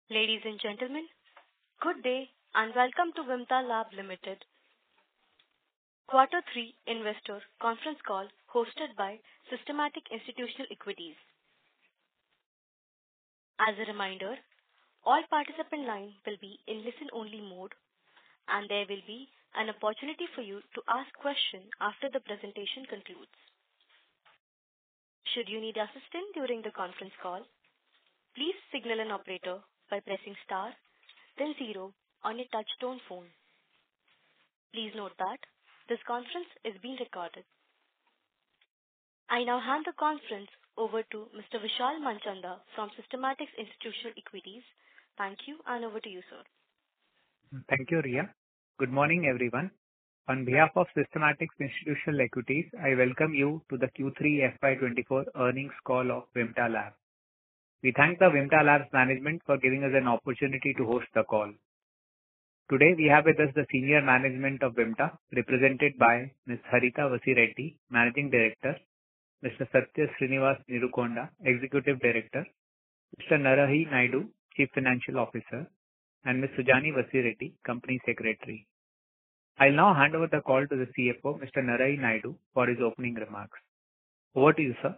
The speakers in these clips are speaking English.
Ladies and gentlemen, good day and welcome to Vimta Lab Limited Quarter 3 Investor Conference Call hosted by Systematix Institutional Equities. As a reminder, all participant lines will be in listen-only mode and there will be an opportunity for you to ask questions after the presentation concludes. Should you need assistance during the conference call, please signal an operator by pressing star, then 0 on your touch-tone phone. Please note that this conference is being recorded. I now hand the conference over to Mr. Vishal Manchanda from Systematix Institutional Equities. Thank you and over to you, sir. Thank you, Ria. Good morning, everyone. On behalf of Systematix Institutional Equities, I welcome you to the Q3 FY24 earnings call of Vimta Lab. We thank the Vimta Labs management for giving us an opportunity to host the call. Today, we have with us the senior management of Vimta, represented by Ms. Harita Vasireddi, Managing Director, Mr. Satya Srinivas Neerukonda, Executive Director, Mr. Narahari Naidu, Chief Financial Officer, and Ms. Sujani Vasireddi, Company Secretary. I'll now hand over the call to the CFO, Mr. Narahari Naidu, for his opening remarks. Over to you, sir.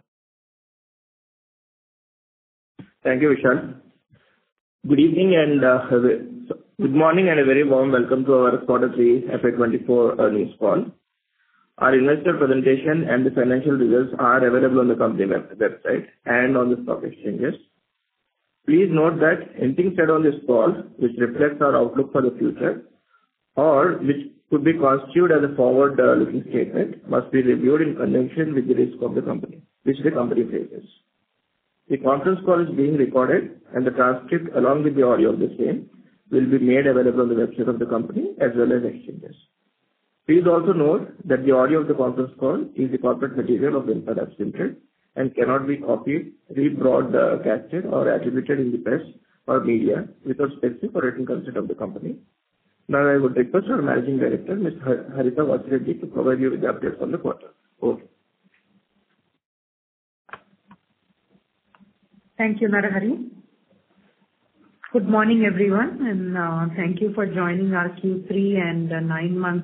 Thank you, Vishal. Good evening and good morning and a very warm welcome to our Quarter 3 FY24 earnings call. Our investor presentation and the financial results are available on the company website and on the stock exchanges. Please note that anything said on this call which reflects our outlook for the future or which could be constituted as a forward-looking statement must be reviewed in conjunction with the risk of the company, which the company faces. The conference call is being recorded and the transcript along with the audio of the same will be made available on the website of the company as well as exchanges. Please also note that the audio of the conference call is the corporate material of Vimta Labs Limited and cannot be copied, rebroadcasted or attributed in the press or media without specific or written consent of the company. Now I would request our Managing Director, Ms. Harita Vasireddi, to provide you with the updates on the quarter. Over. Thank you, Narahari. Good morning, everyone, and thank you for joining our Q3 and 9-month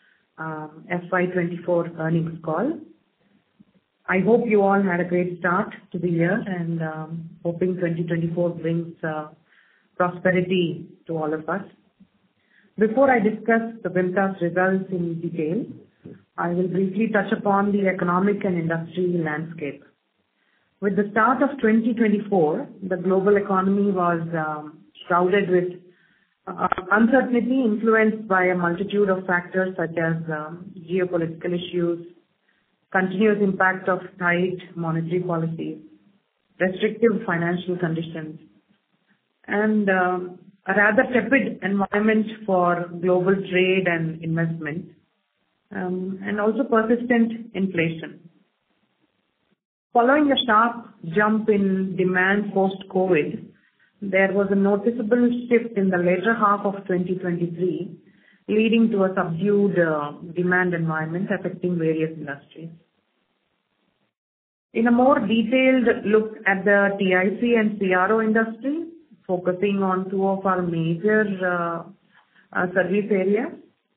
FY24 earnings call. I hope you all had a great start to the year and hoping 2024 brings prosperity to all of us. Before I discuss the Vimta's results in detail, I will briefly touch upon the economic and industry landscape. With the start of 2024, the global economy was shrouded with uncertainty influenced by a multitude of factors such as geopolitical issues, continuous impact of tight monetary policies, restrictive financial conditions, and a rather tepid environment for global trade and investment, and also persistent inflation. Following a sharp jump in demand post-COVID, there was a noticeable shift in the later half of 2023, leading to a subdued demand environment affecting various industries. In a more detailed look at the TIC and CRO industry, focusing on two of our major service areas,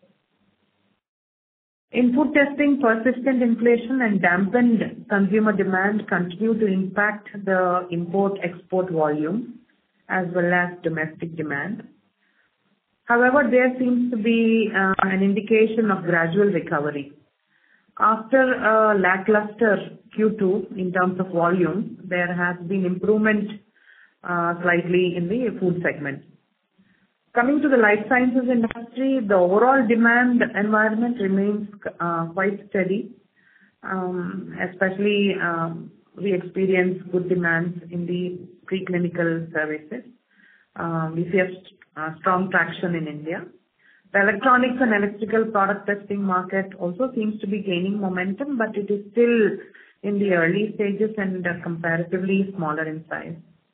in food testing, persistent inflation and dampened consumer demand continue to impact the import-export volume as well as domestic demand. However, there seems to be an indication of gradual recovery. After a lackluster Q2 in terms of volume, there has been improvement slightly in the food segment. Coming to the life sciences industry, the overall demand environment remains quite steady, especially we experience good demands in the preclinical services. We see a strong traction in India. The electronics and electrical product testing market also seems to be gaining momentum, but it is still in the early stages and comparatively smaller in size.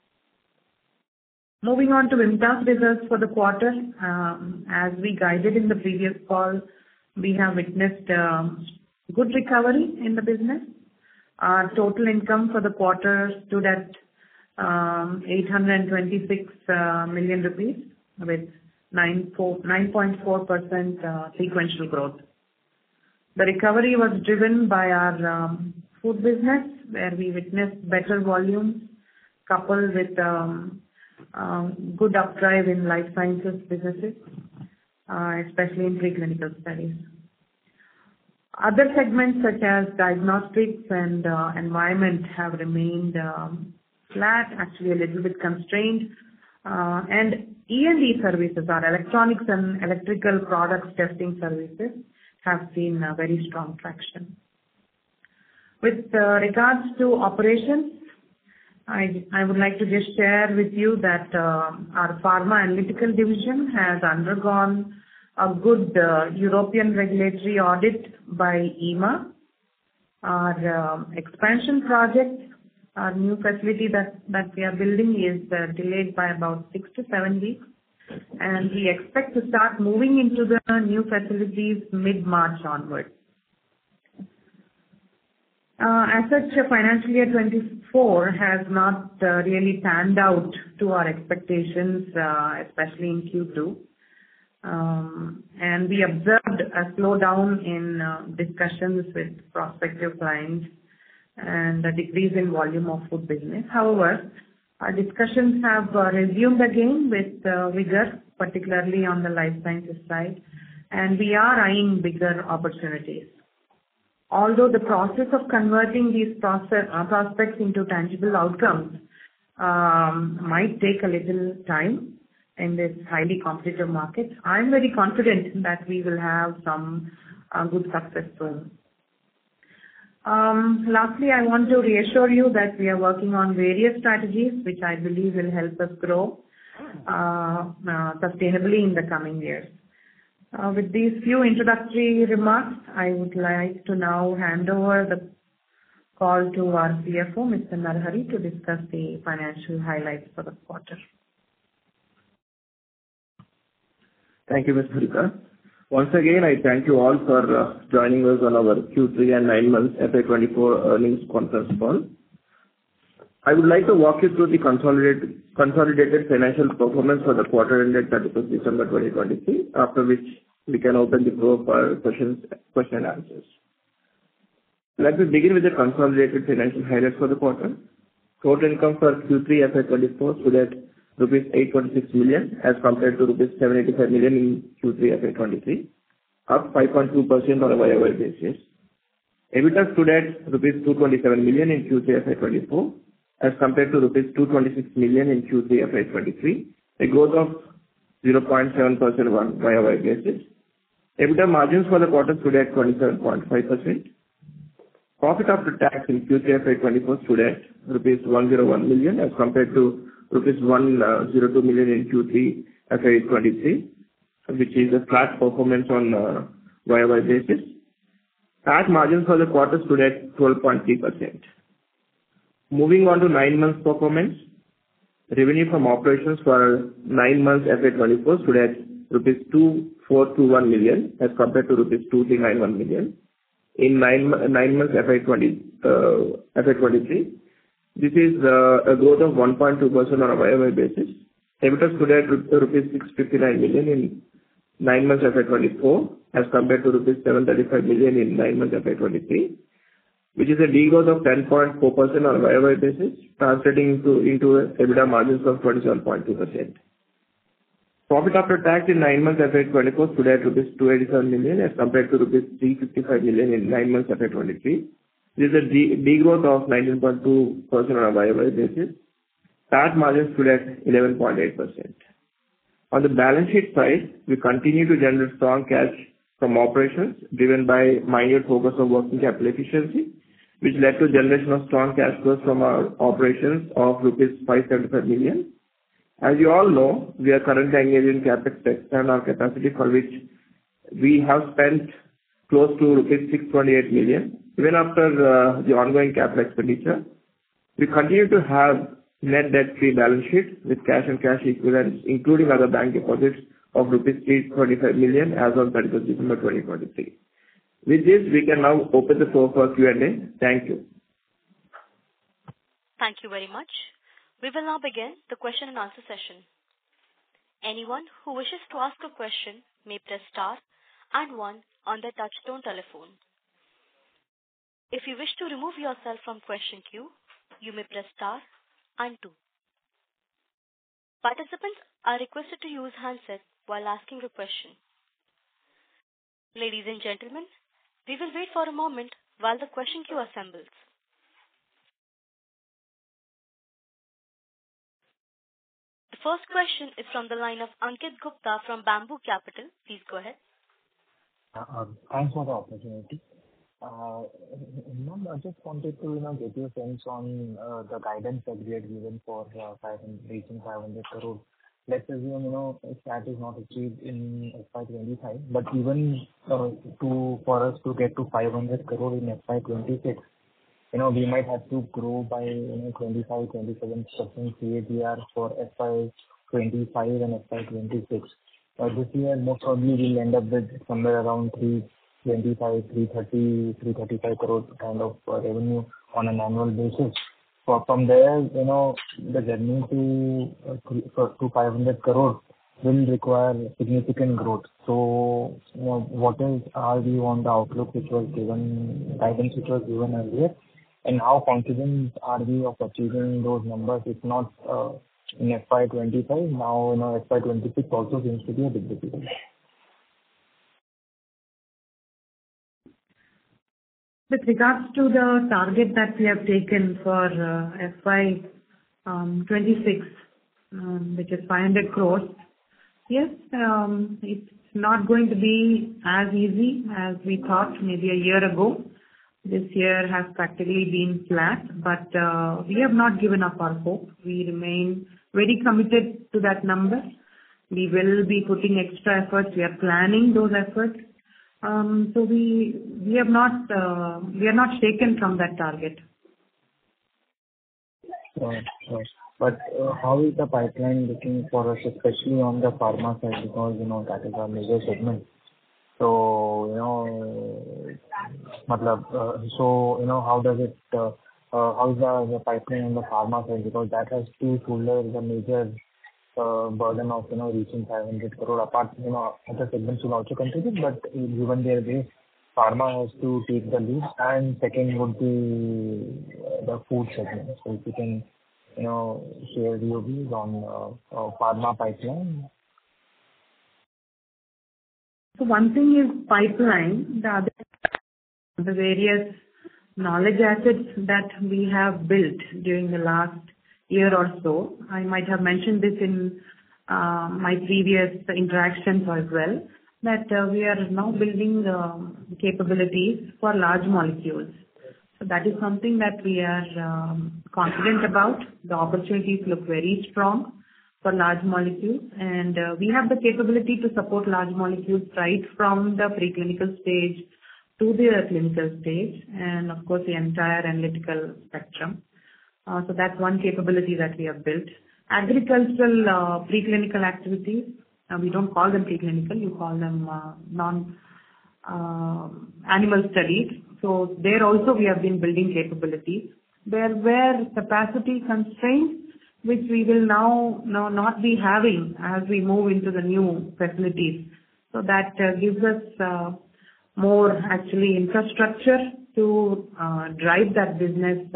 Moving on to Vimta's results for the quarter, as we guided in the previous call, we have witnessed good recovery in the business. Our total income for the quarter stood at 826 million rupees with 9.4% sequential growth. The recovery was driven by our food business, where we witnessed better volumes coupled with good updrive in life sciences businesses, especially in preclinical studies. Other segments such as diagnostics and environment have remained flat, actually a little bit constrained. And E&E services, our electronics and electrical products testing services, have seen very strong traction. With regards to operations, I would like to just share with you that our pharma analytical division has undergone a good European regulatory audit by EMA. Our expansion project, our new facility that we are building is delayed by about 6 to 7 weeks, and we expect to start moving into the new facilities mid-March onwards. As such, financial year 24 has not really panned out to our expectations, especially in Q2. And we observed a slowdown in discussions with prospective clients and a decrease in volume of food business. However, our discussions have resumed again with vigor, particularly on the life sciences side, and we are eyeing bigger opportunities. Although the process of converting these prospects into tangible outcomes might take a little time in this highly competitive market, I'm very confident that we will have some good success soon. Lastly, I want to reassure you that we are working on various strategies which I believe will help us grow sustainably in the coming years. With these few introductory remarks, I would like to now hand over the call to our CFO, Mr. Narahari, to discuss the financial highlights for the quarter. Thank you, Ms. Harita. Once again, I thank you all for joining us on our Q3 and 9 months FY24 earnings conference call. I would like to walk you through the consolidated financial performance for the quarter ended 31st December 2023, after which we can open the floor for question and answers. Let me begin with the consolidated financial highlights for the quarter. Total income for Q3 FY24 stood at rupees 826 million as compared to rupees 785 million in Q3 FY23, up 5.2% on a YOY basis. EBITDA stood at rupees 227 million in Q3 FY24 as compared to rupees 226 million in Q3 FY23, a growth of 0.7% on YOY basis. EBITDA margins for the quarter stood at 27.5%. Profit after tax in Q3 FY24 stood at rupees 101 million as compared to rupees 102 million in Q3 FY23, which is a flat performance on YOY basis. PAT margins for the quarter stood at 12.3%. Moving on to 9 months performance, revenue from operations for 9 months FY24 stood at rupees 2421 million as compared to rupees 2391 million in 9 months FY23. This is a growth of 1.2% on a YOY basis. EBITDA stood at rupees 659 million in 9 months FY24 as compared to rupees 735 million in 9 months FY23, which is a degrowth of 10.4% on a YOY basis, translating into EBITDA margins of 27.2%. Profit after tax in 9 months FY24 stood at rupees 287 million as compared to rupees 355 million in 9 months FY23. This is a degrowth of 19.2% on a YOY basis. PAT margins stood at 11.8%. On the balance sheet side, we continue to generate strong cash from operations driven by minute focus on working capital efficiency, which led to generation of strong cash flows from our operations of rupees 575 million. As you all know, we are currently engaged in capex to expand our capacity, for which we have spent close to rupees 628 million. Even after the ongoing capital expenditure, we continue to have net debt-free balance sheet with cash and cash equivalents, including other bank deposits, of rupees 325 million as on 31st December 2023. With this, we can now open the floor for Q&A. Thank you. Thank you very much. We will now begin the question and answer session. Anyone who wishes to ask a question may press star and one on their touchtone telephone. If you wish to remove yourself from question queue, you may press star and two. Participants are requested to use handset while asking a question. Ladies and gentlemen, we will wait for a moment while the question queue assembles. The first question is from the line of Ankit Gupta from Bamboo Capital. Please go ahead. Thanks for the opportunity. Ma'am, I just wanted to get your sense on the guidance that we had given for reaching 500 crore. Let's assume if that is not achieved in FY25, but even for us to get to 500 crore in FY26, we might have to grow by 25-27% CAGR for FY25 and FY26. This year, most probably we'll end up with somewhere around 325, 330, 335 crore kind of revenue on an annual basis. So from there, the journey to 500 crore will require significant growth. So, what is our view on the outlook guidance which was given earlier, and how confident are we of achieving those numbers, if not in FY25, now FY26 also seems to be a bit difficult. With regards to the target that we have taken for FY 26, which is 500 crores, yes, it's not going to be as easy as we thought maybe a year ago. This year has practically been flat, but we have not given up our hope. We remain very committed to that number. We will be putting extra efforts. We are planning those efforts. So we are not shaken from that target. Right. But how is the pipeline looking for us, especially on the pharma side, because that is our major segment. So how does it? How is the pipeline on the pharma side, because that has to shoulder the major burden of reaching 500 crore. Apart, other segments will also contribute, but given their base, pharma has to take the lead, and second would be the food segment. So if you can, share your views on pharma pipeline. So one thing is pipeline. The other, the various knowledge assets that we have built during the last year or so. I might have mentioned this in my previous interactions as well, that we are now building capabilities for large molecules. So that is something that we are confident about. The opportunities look very strong for large molecules, and we have the capability to support large molecules right from the preclinical stage to the clinical stage, and of course the entire analytical spectrum. So that's one capability that we have built. Agricultural preclinical activities, we don't call them preclinical, you call them animal studies. So there also we have been building capabilities. There were capacity constraints which we will now not be having as we move into the new facilities. So that gives us more actually infrastructure to drive that business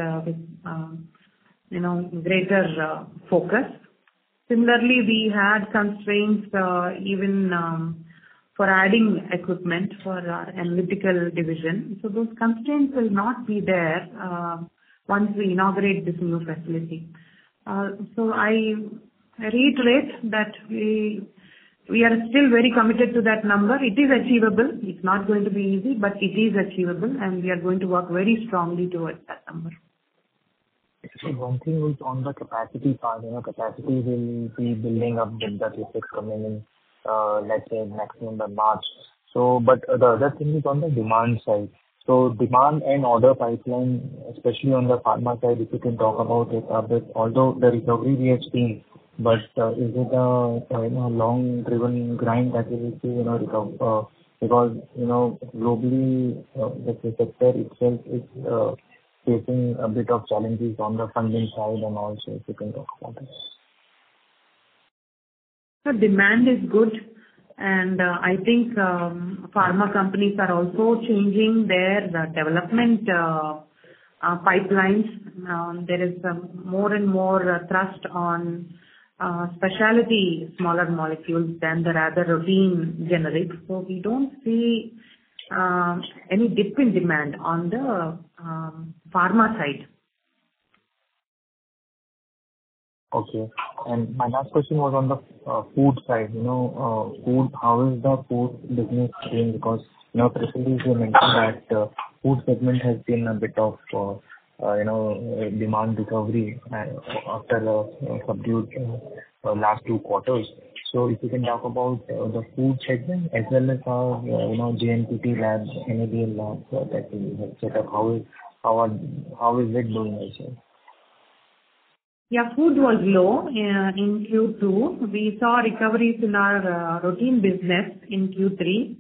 with greater focus. Similarly, we had constraints even for adding equipment for our analytical division. So those constraints will not be there once we inaugurate this new facility. So I reiterate that we are still very committed to that number. It is achievable. It's not going to be easy, but it is achievable, and we are going to work very strongly towards that number. So one thing is on the capacity part, capacity will be building up with the CapEx coming in, let's say maximum by March. So, but the other thing is on the demand side. So demand and order pipeline, especially on the pharma side, if you can talk about it a bit, although the recovery we have seen, but is it a long-driven grind that we will see, recover? Because, globally, the sector itself is facing a bit of challenges on the funding side, and also if you can talk about it. The demand is good, and I think pharma companies are also changing their development pipelines. There is more and more thrust on specialty smaller molecules than the rather routine generics. So we don't see any dip in demand on the pharma side. Okay. And my last question was on the food side. Food, how is the food business doing? Because, recently you mentioned that food segment has been a bit of, demand recovery after the subdued last 2 quarters. So if you can talk about the food segment as well as our, JNPT labs, NABL labs that we have set up, how is it doing also? Yeah, food was low in Q2. We saw recoveries in our routine business in Q3.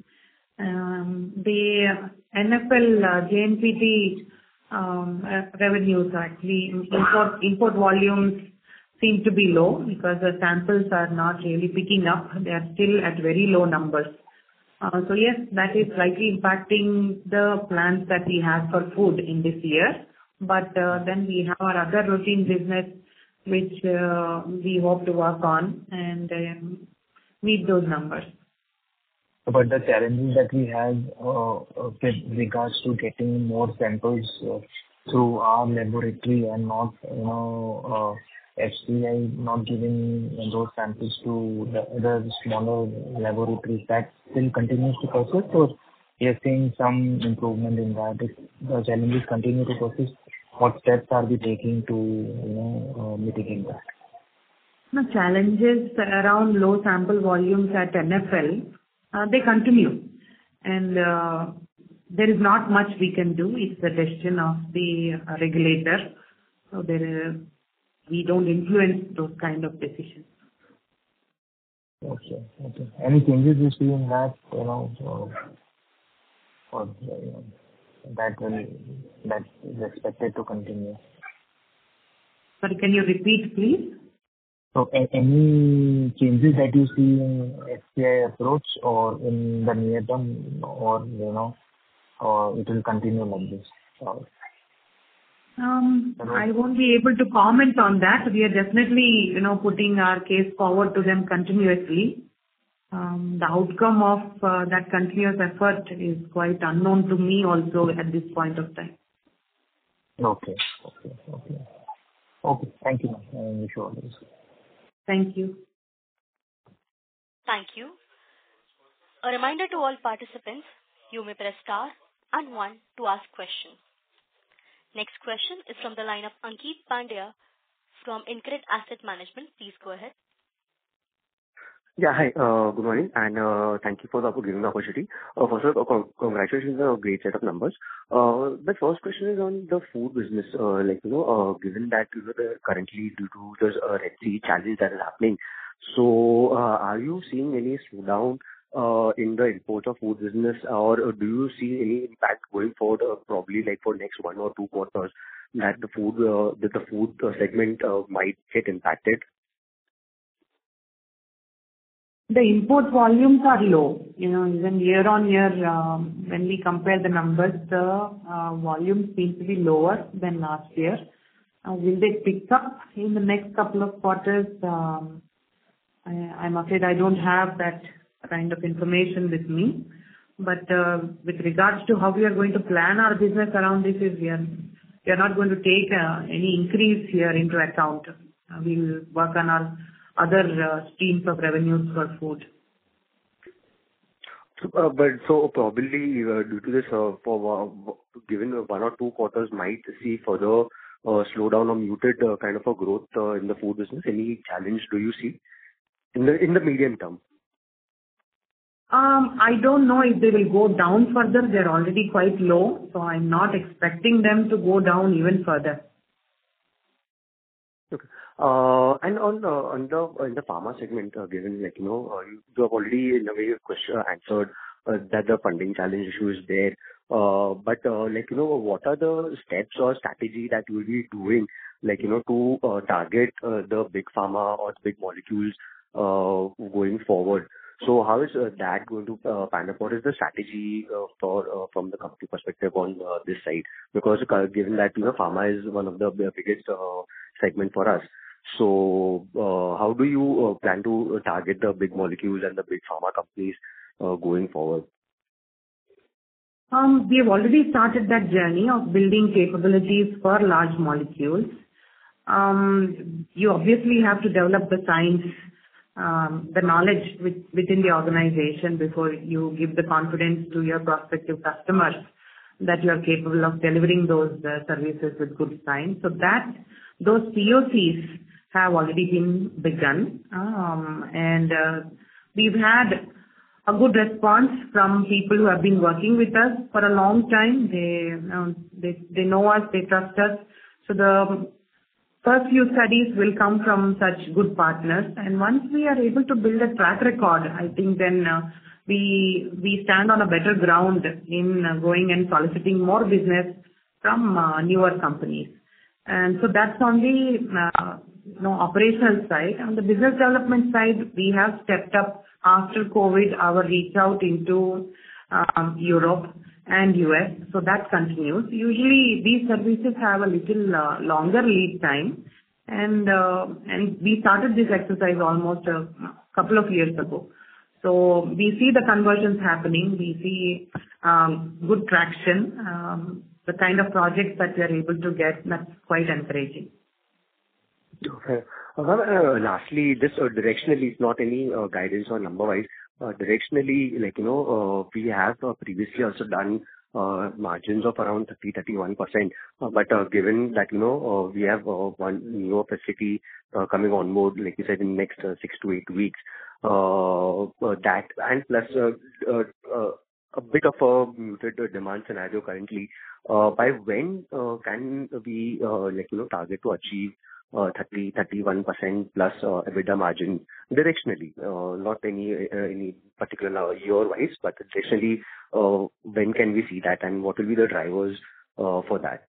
The NFL JNPT revenues actually, import volumes seem to be low because the samples are not really picking up. They are still at very low numbers. So yes, that is slightly impacting the plans that we have for food in this year. But then we have our other routine business which we hope to work on and meet those numbers. But the challenges that we have with regards to getting more samples through our laboratory and not, FCI not giving those samples to the other smaller laboratories, that still continues to persist, or we are seeing some improvement in that? If the challenges continue to persist, what steps are we taking to, mitigate that? The challenges around low sample volumes at NFL, they continue. And there is not much we can do. It's the decision of the regulator. So we don't influence those kind of decisions. Okay. Any changes you see in that, that is expected to continue? Sorry, can you repeat, please? So any changes that you see in FCI approach or in the near term, or, or it will continue like this? I won't be able to comment on that. We are definitely, putting our case forward to them continuously. The outcome of that continuous effort is quite unknown to me also at this point of time. Okay. Thank you, ma'am. I wish you all the best. Thank you. Thank you. A reminder to all participants, you may press star and 1 to ask questions. Next question is from the line of Ankit Pandya from InCred Asset Management. Please go ahead. Yeah, hi. Good morning, and thank you for giving the opportunity. First of all, congratulations on a great set of numbers. The first question is on the food business. Given that currently due to this Red Sea challenge that is happening, so are you seeing any slowdown in the import of food business, or do you see any impact going forward, probably like for next 1 or 2 quarters, that the food segment might get impacted? The import volumes are low. Even year on year, when we compare the numbers, the volumes seem to be lower than last year. Will they pick up in the next couple of quarters? I'm afraid I don't have that kind of information with me. But with regards to how we are going to plan our business around this, we are not going to take any increase here into account. We will work on our other streams of revenues for food. So probably due to this, given 1 or 2 quarters might see further slowdown or muted kind of a growth in the food business. Any challenge do you see in the medium term? I don't know if they will go down further. They're already quite low, so I'm not expecting them to go down even further. Okay. And in the pharma segment, given you have already in a way answered that the funding challenge issue is there. But what are the steps or strategy that you will be doing, to target the big pharma or big molecules going forward? So how is that going to pan out? What is the strategy from the company perspective on this side? Because given that pharma is one of the biggest segment for us, so how do you plan to target the big molecules and the big pharma companies going forward? We have already started that journey of building capabilities for large molecules. You obviously have to develop the science, the knowledge within the organization before you give the confidence to your prospective customers that you are capable of delivering those services with good science. So those POCs have already been begun, and we've had a good response from people who have been working with us for a long time. They know us, they trust us. So the first few studies will come from such good partners, and once we are able to build a track record, I think then we stand on a better ground in going and soliciting more business from newer companies. And so that's on the operational side. On the business development side, we have stepped up after COVID our reach out into Europe and US. So that continues. Usually these services have a little longer lead time, and we started this exercise almost a couple of years ago. So we see the conversions happening. We see good traction. The kind of projects that we are able to get, that's quite encouraging. Okay. Lastly, just directionally, not any guidance or number-wise, directionally, we have previously also done margins of around 30-31%. But given that, we have one new facility coming on board, like you said, in the next 6 to 8 weeks, that and plus a bit of a muted demand scenario currently, by when can we, target to achieve 30-31% plus EBITDA margin directionally, not any particular year-wise, but directionally, when can we see that, and what will be the drivers for that?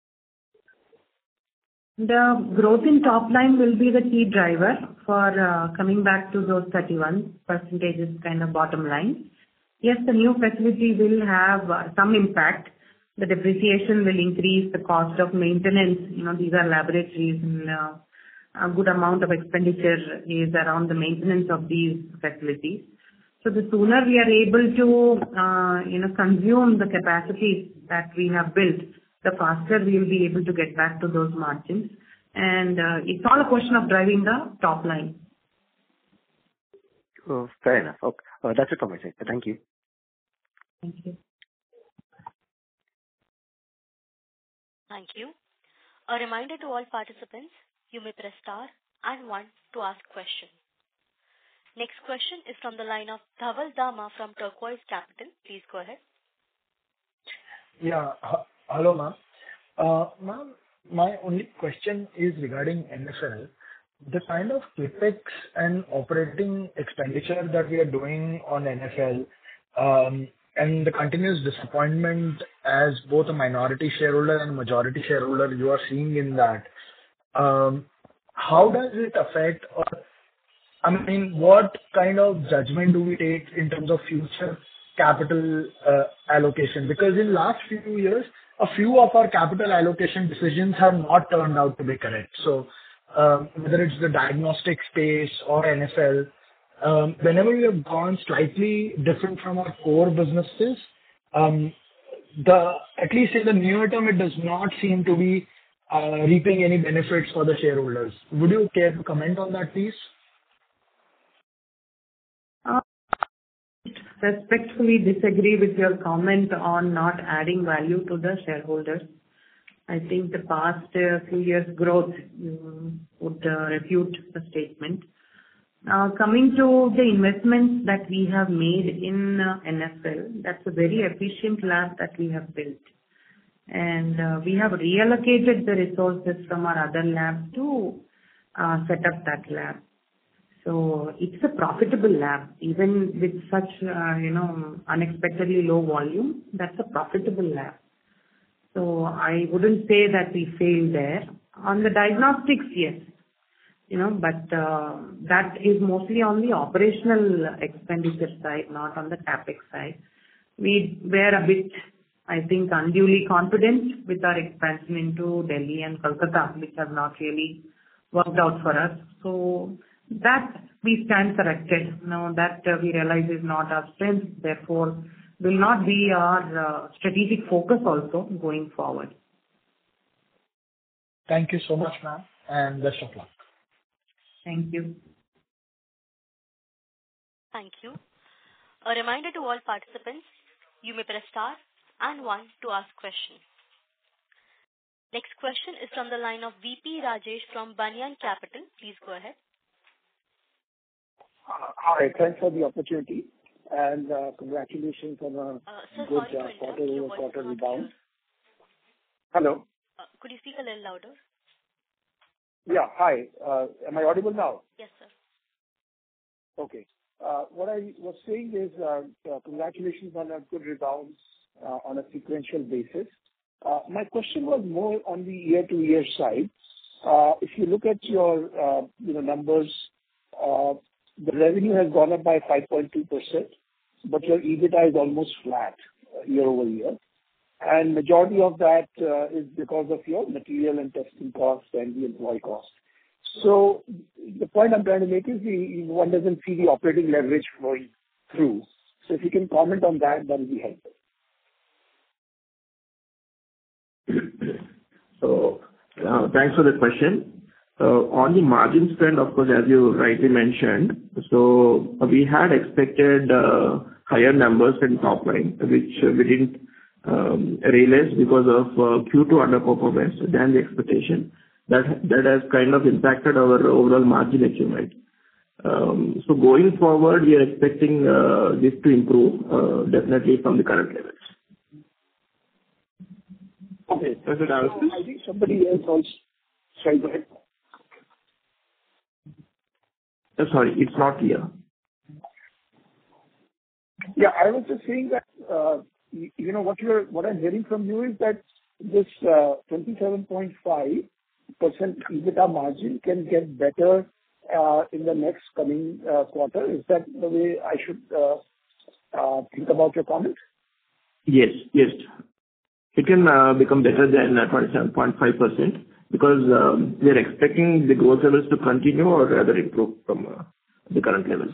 The growth in top line will be the key driver for coming back to those 31% kind of bottom line. Yes, the new facility will have some impact. The depreciation will increase, the cost of maintenance, these are laboratories, and a good amount of expenditure is around the maintenance of these facilities. So the sooner we are able to, consume the capacities that we have built, the faster we will be able to get back to those margins. And it's all a question of driving the top line. Fair enough. Okay. That's it from my side. Thank you. Thank you. Thank you. A reminder to all participants, you may press star and 1 to ask question. Next question is from the line of Dhaval Dama from Turquoise Capital. Please go ahead. Yeah. Hello, ma'am. Ma'am, my only question is regarding NFL. The kind of capex and operating expenditure that we are doing on NFL, and the continuous disappointment as both a minority shareholder and majority shareholder you are seeing in that, how does it affect, or what kind of judgment do we take in terms of future capital allocation? Because in last few years, a few of our capital allocation decisions have not turned out to be correct. So whether it's the diagnostic space or NFL, whenever we have gone slightly different from our core businesses, at least in the near term, it does not seem to be reaping any benefits for the shareholders. Would you care to comment on that, please? Respectfully disagree with your comment on not adding value to the shareholders. I think the past few years' growth would refute the statement. Now, coming to the investments that we have made in NFL, that's a very efficient lab that we have built. And we have reallocated the resources from our other labs to set up that lab. So it's a profitable lab. Even with such, unexpectedly low volume, that's a profitable lab. So I wouldn't say that we failed there. On the diagnostics, yes, but that is mostly on the operational expenditure side, not on the CapEx side. We were a bit, I think, unduly confident with our expansion into Delhi and Kolkata, which has not really worked out for us. So that we stand corrected. Now that we realize is not our strength, therefore will not be our strategic focus also going forward. Thank you so much, ma'am, and best of luck. Thank you. Thank you. A reminder to all participants, you may press star and 1 to ask questions. Next question is from the line of VP Rajesh from Banyan Capital. Please go ahead. Hi, thanks for the opportunity and congratulations on a good quarter-over-quarter rebound. Hello? Could you speak a little louder? Yeah, hi. Am I audible now? Yes, sir. Okay. What I was saying is congratulations on a good rebound on a sequential basis. My question was more on the year-to-year side. If you look at your numbers, the revenue has gone up by 5.2%, but your EBITDA is almost flat year-over-year. And majority of that is because of your material and testing costs and the employee cost. So the point I'm trying to make is one doesn't see the operating leverage flowing through. So if you can comment on that, that would be helpful. So thanks for the question. On the margin spend, of course, as you rightly mentioned, so we had expected higher numbers in top line, which we didn't realize because of Q2 underperformance than the expectation. That has kind of impacted our overall margin achievement. So going forward, we are expecting this to improve definitely from the current levels. Okay. I think somebody else also. Sorry, go ahead. Sorry, it's not clear. Yeah, I was just saying that, what I'm hearing from you is that this 27.5% EBITDA margin can get better in the next coming quarter. Is that the way I should think about your comment? Yes. It can become better than 27.5% because we are expecting the growth levels to continue or rather improve from the current levels.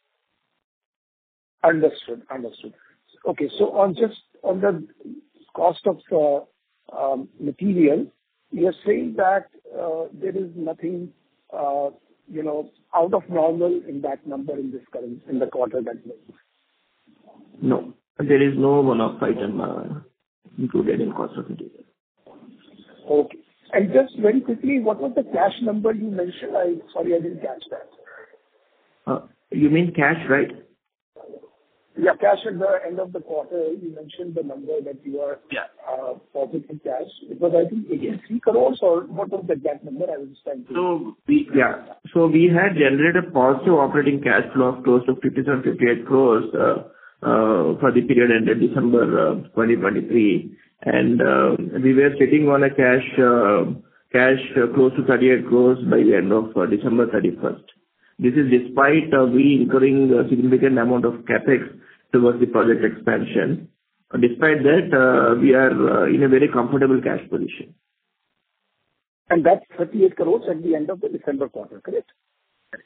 Understood. Okay, so on the cost of material, you're saying that there is nothing out of normal in that number in the quarter that was. No, there is no one-off item included in cost of material. Okay. And just very quickly, what was the cash number you mentioned? Sorry, I didn't catch that. You mean cash, right? Yeah, cash at the end of the quarter. You mentioned the number that you are positive cash. It was, I think, 83 crores, or what was the exact number? I was just trying to... So we had generated positive operating cash flow of close to 57-58 crores for the period ended December 2023. And we were sitting on a cash close to 38 crores by the end of December 31st. This is despite we incurring a significant amount of capex towards the project expansion. Despite that, we are in a very comfortable cash position. And that's 38 crores at the end of the December quarter, correct? Correct.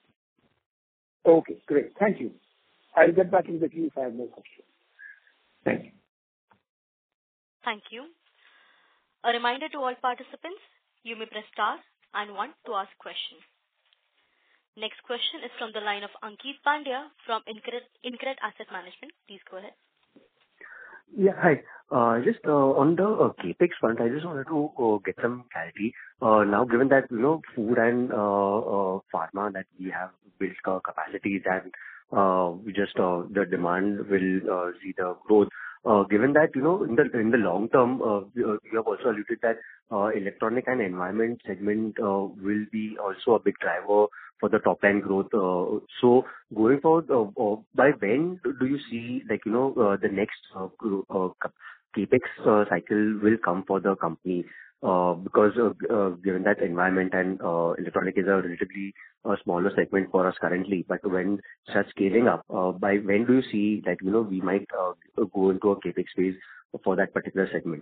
Okay, great. Thank you. I'll get back in the queue if I have more questions. Thank you. Thank you. A reminder to all participants, you may press star and 1 to ask questions. Next question is from the line of Ankit Pandya from InCred Asset Management. Please go ahead. Yeah, hi. Just on the capex front, I just wanted to get some clarity. Now, given that food and pharma that we have built capacities and the demand will see the growth. Given that in the long term, you have also alluded that electronic and environment segment will be also a big driver for the top line growth. So going forward, by when do you see, like, the next CapEx cycle will come for the company? Because given that environment and electronic is a relatively smaller segment for us currently, but when such scaling up, by when do you see that, we might go into a CapEx phase for that particular segment?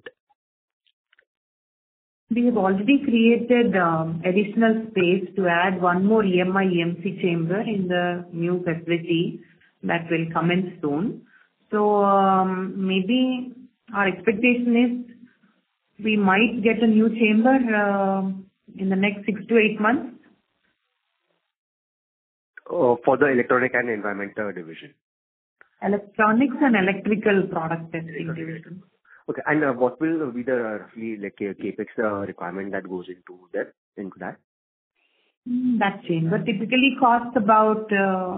We have already created additional space to add one more EMI/EMC chamber in the new facility that will come in soon. So maybe our expectation is we might get a new chamber in the next 6 to 8 months. For the electronic and environmental division? Electronics and electrical product testing division. Okay. And what will be the roughly CapEx requirement that goes into that? That chamber typically costs about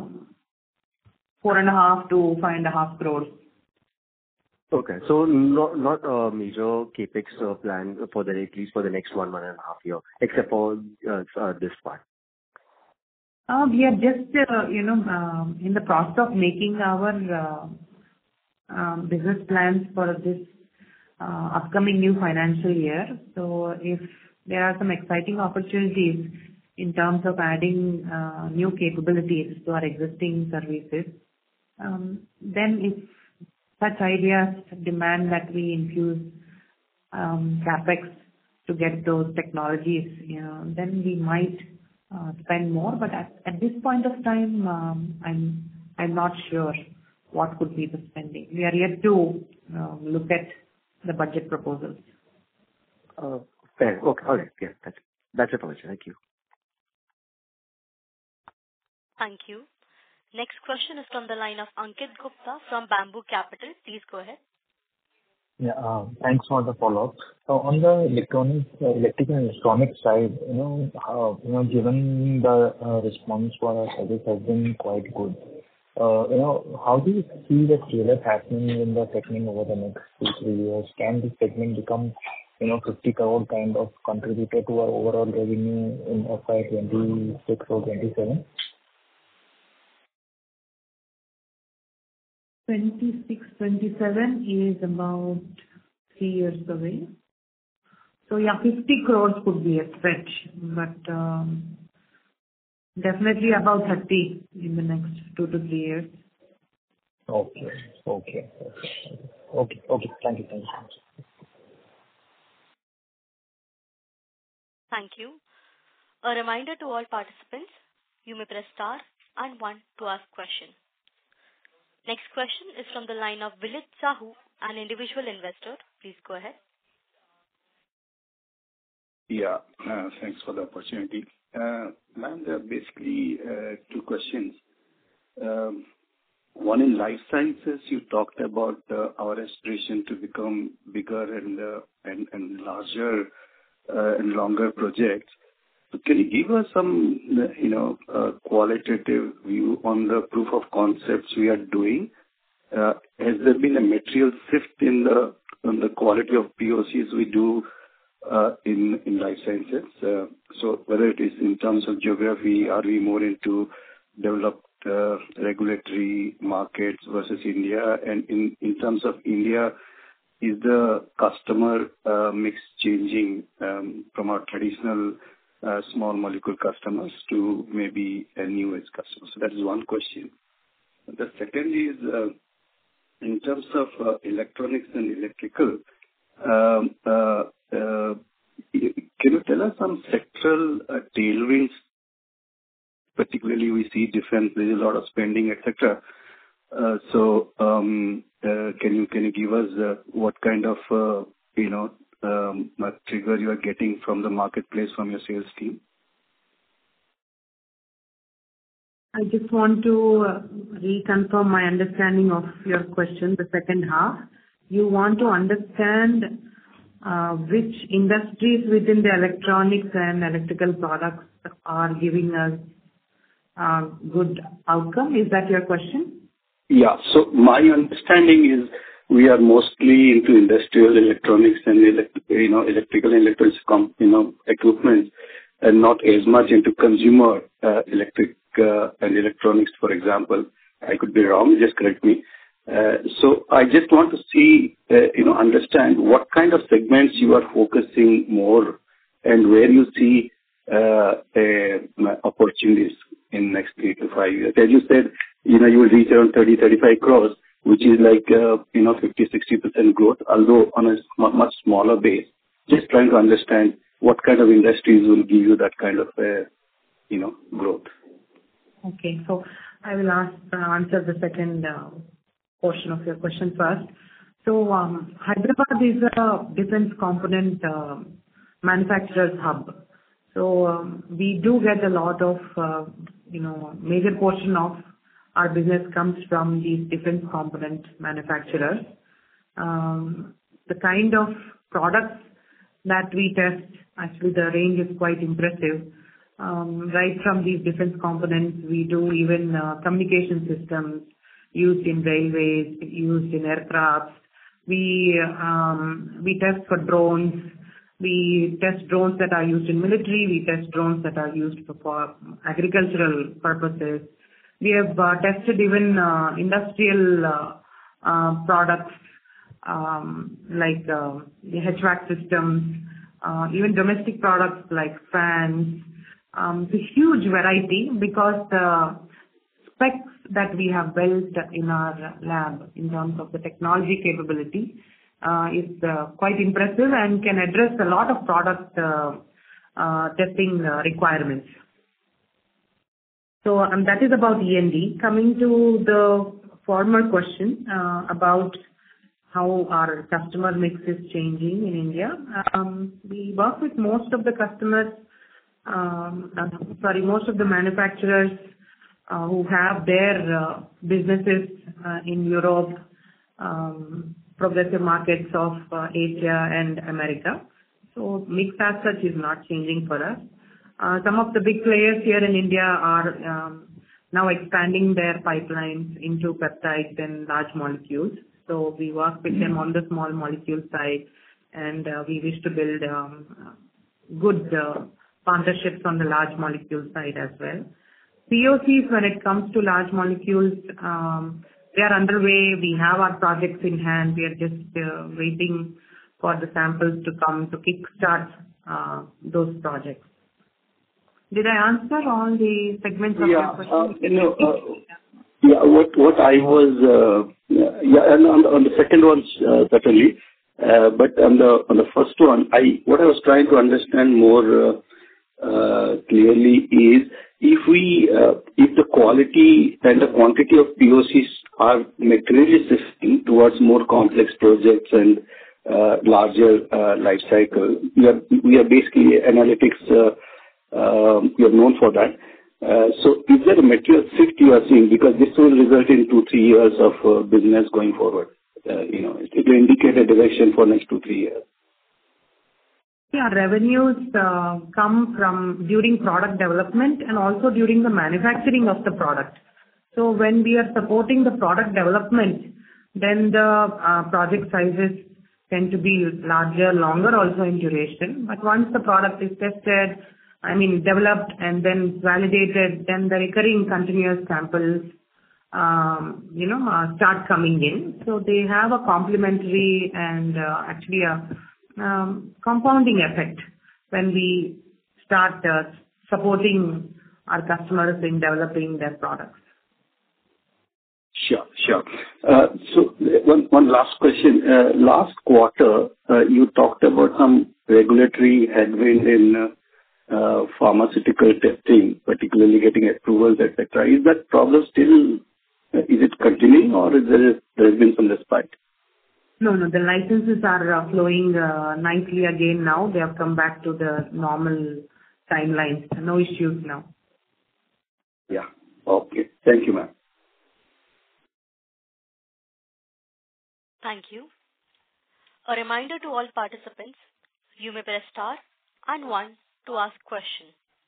4.5 to 5.5 crores. Okay. So not a major CapEx plan for at least for the next 1.5 year, except for this part. We are just, in the process of making our business plans for this upcoming new financial year. So if there are some exciting opportunities in terms of adding new capabilities to our existing services, then if such ideas demand that we infuse CapEx to get those technologies, then we might spend more. But at this point of time, I'm not sure what could be the spending. We are yet to look at the budget proposals. Fair. Okay. All right. Yeah, that's it for me. Thank you. Thank you. Next question is from the line of Ankit Gupta from Bamboo Capital. Please go ahead. Yeah, thanks for the follow-up. So on the electrical and electronic side, given the response for our service has been quite good. How do you see the scale-up happening in the segment over the next 2-3 years? Can this segment become, 50 crore kind of contributor to our overall revenue in FY 26 or 27? 26, 27 is about 3 years away. So yeah, 50 crores could be a stretch, but definitely about 30 in the next 2 to 3 years. Okay. Thank you. Thank you. A reminder to all participants, you may press star and 1 to ask question. Next question is from the line of Vilit Sahu, an individual investor. Please go ahead. Yeah, thanks for the opportunity. Ma'am, there are basically 2 questions. One, in life sciences, you talked about our aspiration to become bigger and larger and longer projects. So can you give us some, qualitative view on the proof of concepts we are doing? Has there been a material shift in the quality of POCs we do in life sciences? So whether it is in terms of geography, are we more into developed regulatory markets versus India? And in terms of India, is the customer mix changing from our traditional small molecule customers to maybe a new age customers? So that is one question. The second is in terms of electronics and electrical. Can you tell us some sectoral tailwinds? Particularly, we see defense, there is a lot of spending, etc. So, can you give us what kind of trigger you are getting from the marketplace from your sales team? I just want to reconfirm my understanding of your question, the second half. You want to understand which industries within the electronics and electrical products are giving us good outcome. Is that your question? Yeah. So my understanding is we are mostly into industrial electronics and electrical and electronics equipment. and not as much into consumer electric and electronics, for example. I could be wrong, just correct me. So I just want to see, understand what kind of segments you are focusing more and where you see opportunities in next 3 to 5 years. As you said, you will reach around 30-35 crores, which is like 50-60% growth, although on a much smaller base. Just trying to understand what kind of industries will give you that kind of growth. Okay. So I will answer the second portion of your question first. So Hyderabad is a defense component manufacturer's hub. So we do get a lot of, major portion of our business comes from these defense component manufacturers. The kind of products that we test, actually the range is quite impressive. Right from these defense components, we do even communication systems used in railways, used in aircrafts. We test for drones. We test drones that are used in military. We test drones that are used for agricultural purposes. We have tested even industrial products like the HVAC systems, even domestic products like fans. It's a huge variety because the specs that we have built in our lab in terms of the technology capability is quite impressive and can address a lot of product testing requirements. So that is about E&D. Coming to the former question about how our customer mix is changing in India. We work with most of the customers, most of the manufacturers who have their businesses in Europe, progressive markets of Asia and America. So mix as such is not changing for us. Some of the big players here in India are now expanding their pipelines into peptides and large molecules. So we work with them on the small molecule side, and we wish to build good partnerships on the large molecule side as well. POCs, when it comes to large molecules, they are underway. We have our projects in hand. We are just waiting for the samples to come to kickstart those projects. Did I answer all the segments of your question? What I was, and on the second one, certainly, but on the first one, what I was trying to understand more clearly is if the quality and the quantity of POCs are materially shifting towards more complex projects and larger life cycle. We are basically analytics. We are known for that. So is there a material shift you are seeing? Because this will result in 2-3 years of business going forward. It will indicate a direction for next 2-3 years. Yeah, revenues come from during product development and also during the manufacturing of the product. So when we are supporting the product development, then the project sizes tend to be larger, longer also in duration. But once the product is tested, developed and then validated, then the recurring continuous samples, start coming in. So they have a complementary and actually a compounding effect when we start supporting our customers in developing their products. Sure. So one last question. Last quarter, you talked about some regulatory headwind in pharmaceutical testing, particularly getting approvals, etc. Is that problem still, is it continuing or there has been some respite? No, the licenses are flowing nicely again now. They have come back to the normal timelines. No issues now. Yeah. Okay. Thank you, ma'am. Thank you. A reminder to all participants, you may press star and 1 to ask question.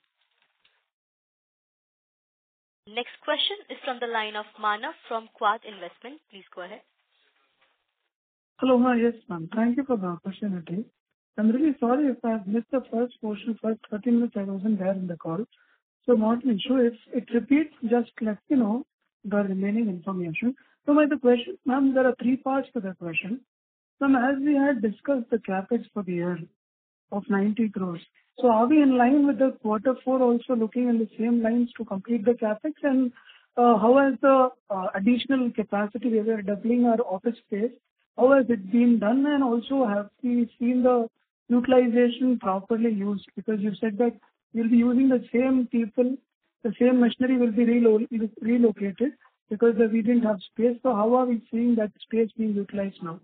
Next question is from the line of Manav from Quad Investment. Please go ahead. Hello, yes, ma'am. Thank you for the opportunity. I'm really sorry if I've missed the first portion. First 30 minutes I wasn't there in the call. So not an issue. If it repeats, just let me know the remaining information. So the question, ma'am, there are three parts to the question. Ma'am, as we had discussed the capex for the year of 90 crores. So are we in line with the quarter four also looking in the same lines to complete the capex? And how has the additional capacity, we were doubling our office space, how has it been done? And also have we seen the utilization properly used? Because you said that you'll be using the same people, the same machinery will be relocated because we didn't have space. So how are we seeing that space being utilized now?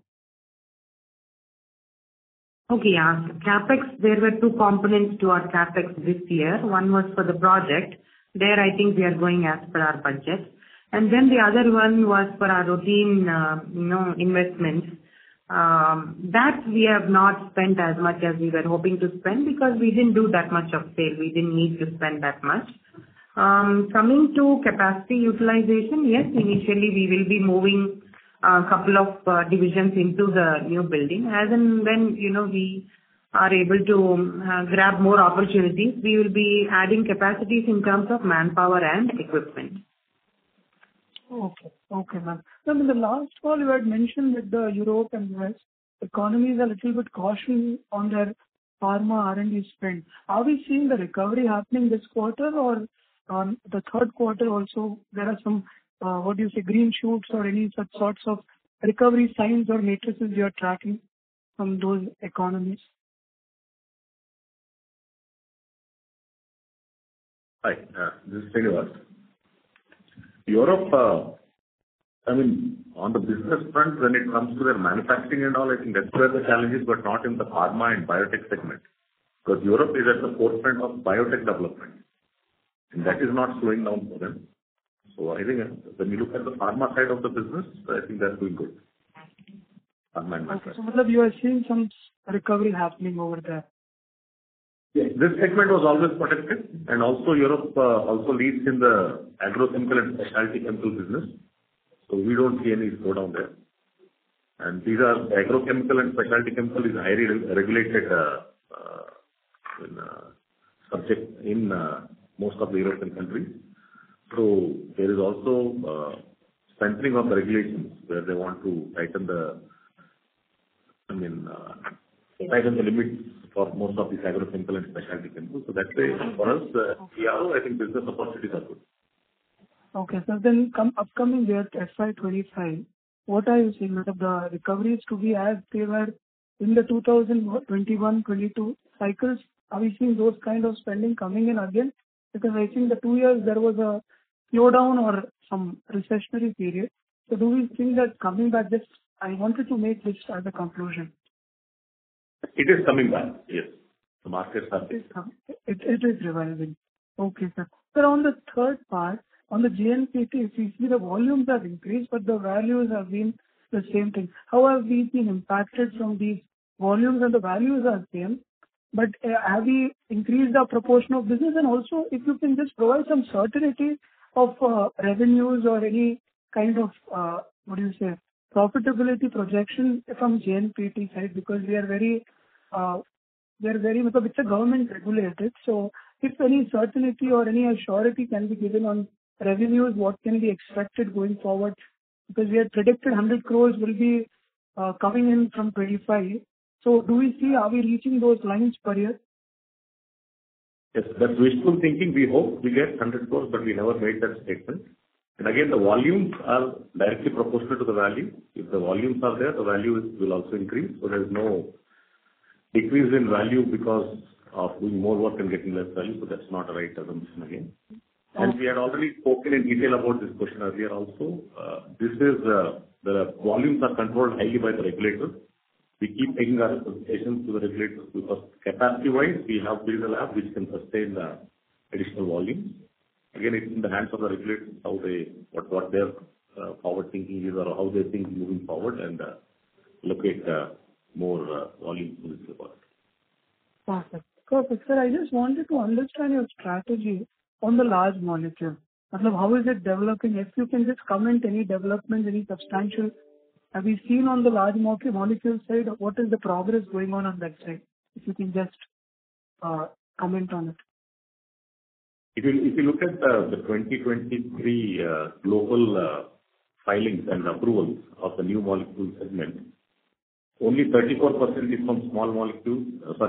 Okay, yeah. CapEx, there were two components to our CapEx this year. One was for the project. There, I think we are going as per our budget. And then the other one was for our routine, investments. That we have not spent as much as we were hoping to spend because we didn't do that much of sale. We didn't need to spend that much. Coming to capacity utilization, yes, initially we will be moving a couple of divisions into the new building. As and when, we are able to grab more opportunities, we will be adding capacities in terms of manpower and equipment. Okay, ma'am. Ma'am, in the last call you had mentioned that the Europe and US economies are a little bit cautious on their pharma R&D spend. Are we seeing the recovery happening this quarter, or on the third quarter also there are some green shoots or any such sorts of recovery signs or matrices you are tracking from those economies? Hi, this is Srinivas. Europe, on the business front, when it comes to their manufacturing and all, I think that's where the challenge is, but not in the pharma and biotech segment. Because Europe is at the forefront of biotech development, and that is not slowing down for them. So I think when you look at the pharma side of the business, I think that's doing good. Okay, so you are seeing some recovery happening over there. Yes, this segment was always protected, and also Europe also leads in the agrochemical and specialty chemical business. So we don't see any slowdown there. And these are agrochemical and specialty chemical is highly regulated subject in most of the European countries. So there is also strengthening of the regulations where they want to tighten the limits for most of these agrochemical and specialty chemicals. So that way, for us, I think business opportunities are good. Okay, so then upcoming year FY25, what are you seeing? The recoveries to be as they were in the 2021-22 cycles? Are we seeing those kind of spending coming in again? Because I think the 2 years there was a slowdown or some recessionary period. So do we think that coming back? I wanted to make this as a conclusion. It is coming back, yes. The markets are... It is reviving. Okay, sir. Sir, on the third part, on the JNPT, if you see the volumes have increased, but the values have been the same thing. How have we been impacted from these volumes and the values are same? But have we increased our proportion of business? And also, if you can just provide some certainty of revenues or any kind of, profitability projection from JNPT side, because we are very, it's a government regulated. So if any certainty or any assurity can be given on revenues, what can be expected going forward? Because we had predicted 100 crores will be coming in from 25. So do we see, are we reaching those lines per year? Yes, that's wishful thinking. We hope we get 100 crores, but we never made that statement. And again, the volumes are directly proportional to the value. If the volumes are there, the value will also increase. So there is no decrease in value because of doing more work and getting less value. So that's not a right assumption again. And we had already spoken in detail about this question earlier also. The volumes are controlled highly by the regulator. We keep taking our presentations to the regulators because capacity-wise, we have built a lab which can sustain the additional volumes. Again, it's in the hands of the regulators how what their forward thinking is or how they think moving forward and locate more volume to this report. Perfect. Sir, I just wanted to understand your strategy on the large molecule. How is it developing? If you can just comment any developments, any substantial. Have you seen on the large molecule side, what is the progress going on that side? If you can just comment on it. If you look at the 2023 global filings and approvals of the new molecule segment, only 34% is from small molecules.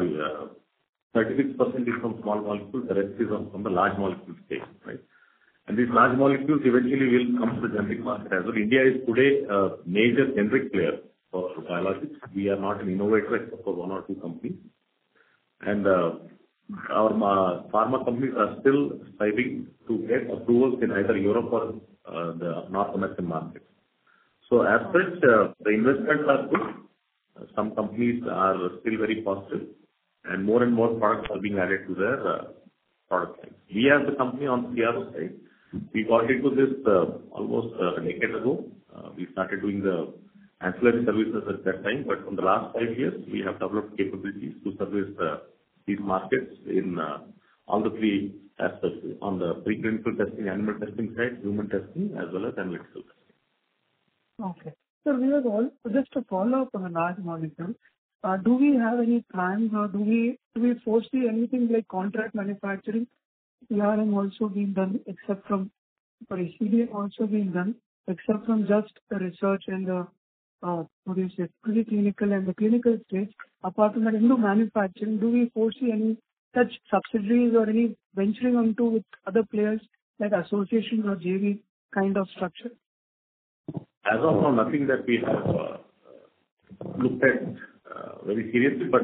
36% is from small molecules. The rest is from the large molecule space, right? And these large molecules eventually will come to the generic market as well. India is today a major generic player for biologics. We are not an innovator except for one or two companies. And our pharma companies are still striving to get approvals in either Europe or the North American market. So as such, the investments are good. Some companies are still very positive, and more products are being added to their product lines. We as a company on the CRO side, we got into this almost a decade ago. We started doing the ancillary services at that time, but from the last 5 years, we have developed capabilities to service these markets in all the three aspects: on the preclinical testing, animal testing side, human testing, as well as analytical testing. Okay. So we have all, just to follow up on the large molecule, do we have any plans or do we foresee anything like contract manufacturing? CRM also being done except from, CDM also being done except from just the research and the preclinical and the clinical stage. Apart from that, into manufacturing, do we foresee any such subsidiaries or any venturing onto with other players like associations or JV kind of structure? As of now, nothing that we have looked at very seriously, but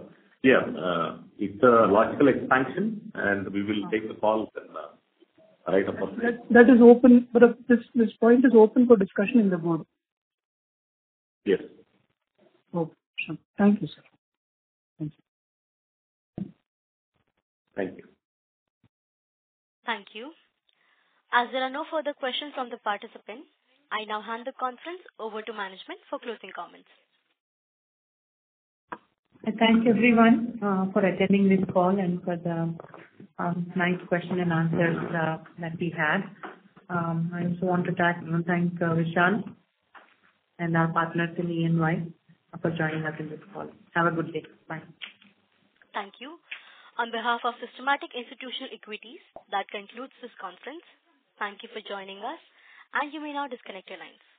it's a logical expansion, and we will take the call and right up. That is open, but this point is open for discussion in the board. Yes. Okay, sure. Thank you, sir. Thank you. Thank you. Thank you. As there are no further questions from the participants, I now hand the conference over to management for closing comments. I thank everyone for attending this call and for the nice question and answers that we had. I also want to thank Vishal and our partners in EY for joining us in this call. Have a good day. Bye. Thank you. On behalf of Systematix Institutional Equities, that concludes this conference. Thank you for joining us, and you may now disconnect your lines.